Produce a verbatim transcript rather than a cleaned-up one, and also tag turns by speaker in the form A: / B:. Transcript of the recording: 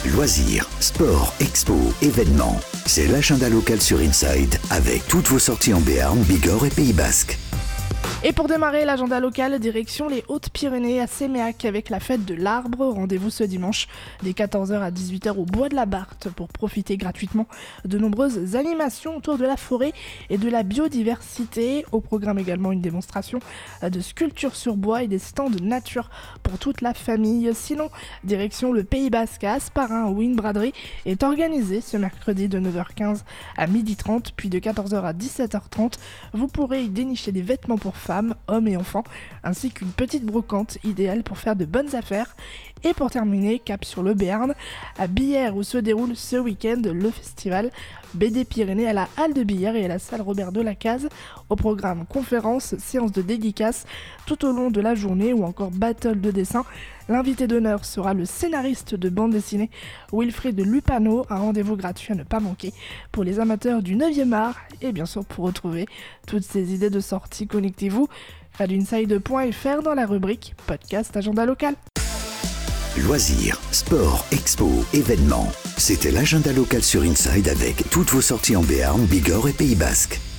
A: Loisirs, sport, expo, événements. C'est l'agenda local sur Inside avec toutes vos sorties en Béarn, Bigorre et Pays Basque.
B: Et pour démarrer l'agenda local, direction les Hautes-Pyrénées à Séméac avec la fête de l'arbre. Rendez-vous ce dimanche dès quatorze heures à dix-huit heures au Bois de la Barthe pour profiter gratuitement de nombreuses animations autour de la forêt et de la biodiversité. Au programme également une démonstration de sculpture sur bois et des stands de nature pour toute la famille. Sinon, direction le Pays Basque à Hasparren où une braderie est organisée ce mercredi de neuf heures quinze à midi trente puis de quatorze heures à dix-sept heures trente. Vous pourrez y dénicher des vêtements pour femmes, hommes et enfants, ainsi qu'une petite brocante idéale pour faire de bonnes affaires. Et pour terminer, cap sur le Béarn, à Billère où se déroule ce week-end le festival B D Pyrénées à la Halle de Billère et à la salle Robert Delacaze. Au programme conférences, séances de dédicaces tout au long de la journée ou encore battle de dessin. L'invité d'honneur sera le scénariste de bande dessinée Wilfried Lupano, un rendez-vous gratuit à ne pas manquer pour les amateurs du neuvième art. Et bien sûr, pour retrouver toutes ces idées de sortie, connectez-vous à l'inside point f r dans la rubrique podcast agenda local.
A: Loisirs, sport, expo, événements. C'était l'agenda local sur Inside avec toutes vos sorties en Béarn, Bigorre et Pays Basque.